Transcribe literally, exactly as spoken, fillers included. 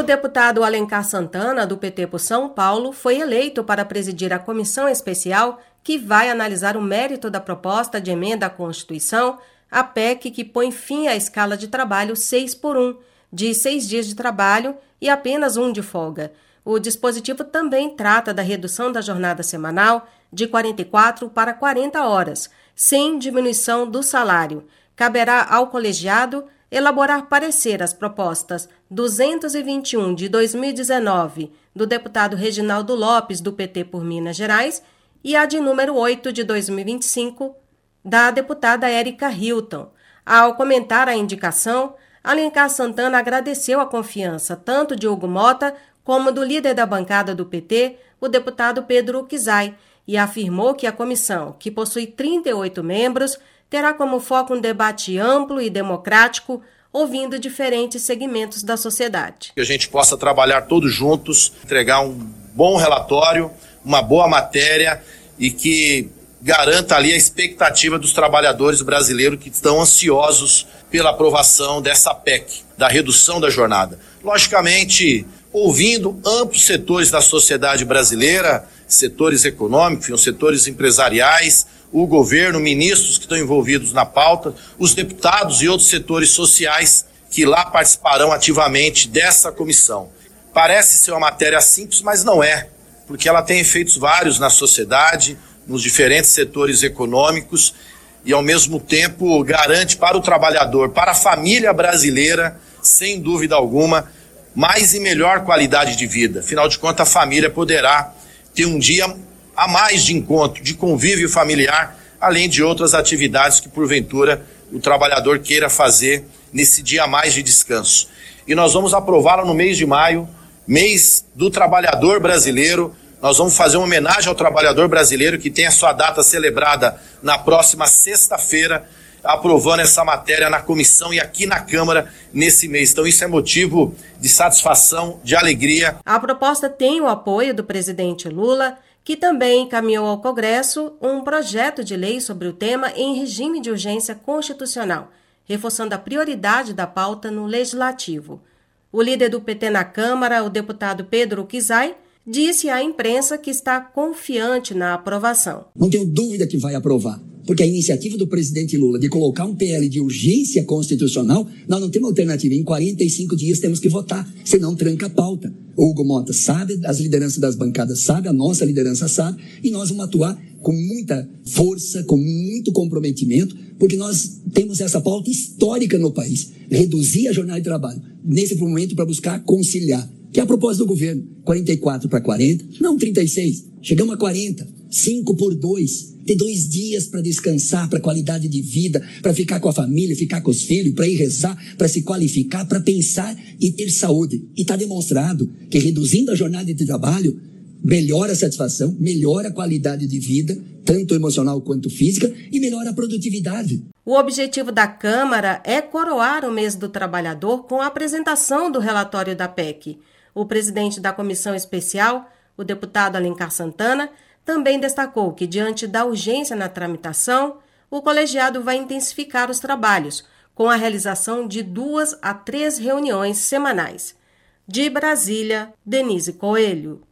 O deputado Alencar Santana, do P T por São Paulo, foi eleito para presidir a comissão especial que vai analisar o mérito da proposta de emenda à Constituição, a P E C que põe fim à escala de trabalho seis por um, de seis dias de trabalho e apenas um de folga. O dispositivo também trata da redução da jornada semanal de quarenta e quatro para quarenta horas, sem diminuição do salário. Caberá ao colegiado elaborar parecer às propostas duzentos e vinte e um de dois mil e dezenove do deputado Reginaldo Lopes, do P T por Minas Gerais, e a de número oito de dois mil e vinte e cinco da deputada Érica Hilton. Ao comentar a indicação, Alencar Santana agradeceu a confiança tanto de Hugo Mota como do líder da bancada do P T, o deputado Pedro Uczai, e afirmou que a comissão, que possui trinta e oito membros, terá como foco um debate amplo e democrático, ouvindo diferentes segmentos da sociedade. Que a gente possa trabalhar todos juntos, entregar um bom relatório, uma boa matéria e que garanta ali a expectativa dos trabalhadores brasileiros que estão ansiosos pela aprovação dessa P E C, da redução da jornada. Logicamente, ouvindo amplos setores da sociedade brasileira, setores econômicos, setores empresariais, o governo, ministros que estão envolvidos na pauta, os deputados e outros setores sociais que lá participarão ativamente dessa comissão. Parece ser uma matéria simples, mas não é, porque ela tem efeitos vários na sociedade, nos diferentes setores econômicos e, ao mesmo tempo, garante para o trabalhador, para a família brasileira, sem dúvida alguma, mais e melhor qualidade de vida. Afinal de contas, a família poderá ter um dia a mais de encontro, de convívio familiar, além de outras atividades que, porventura, o trabalhador queira fazer nesse dia a mais de descanso. E nós vamos aprová-la no mês de maio, mês do trabalhador brasileiro. Nós vamos fazer uma homenagem ao trabalhador brasileiro que tem a sua data celebrada na próxima sexta-feira, aprovando essa matéria na comissão e aqui na Câmara nesse mês. Então isso é motivo de satisfação, de alegria. A proposta tem o apoio do presidente Lula, que também encaminhou ao Congresso um projeto de lei sobre o tema em regime de urgência constitucional, reforçando a prioridade da pauta no Legislativo. O líder do P T na Câmara, o deputado Pedro Uczai, disse à imprensa que está confiante na aprovação. Não tenho dúvida que vai aprovar, porque a iniciativa do presidente Lula de colocar um P L de urgência constitucional, nós não temos alternativa. Em quarenta e cinco dias temos que votar, senão tranca a pauta. O Hugo Mota sabe, as lideranças das bancadas sabem, a nossa liderança sabe, e nós vamos atuar com muita força, com muito comprometimento, porque nós temos essa pauta histórica no país, reduzir a jornada de trabalho, nesse momento para buscar conciliar, que é a proposta do governo, quarenta e quatro para quarenta, não trinta e seis, chegamos a quarenta, cinco por dois, ter dois dias para descansar, para qualidade de vida, para ficar com a família, ficar com os filhos, para ir rezar, para se qualificar, para pensar e ter saúde. E está demonstrado que reduzindo a jornada de trabalho, melhora a satisfação, melhora a qualidade de vida, tanto emocional quanto física, e melhora a produtividade. O objetivo da Câmara é coroar o mês do trabalhador com a apresentação do relatório da P E C. O presidente da comissão especial, o deputado Alencar Santana, também destacou que, diante da urgência na tramitação, o colegiado vai intensificar os trabalhos, com a realização de duas a três reuniões semanais. De Brasília, Denise Coelho.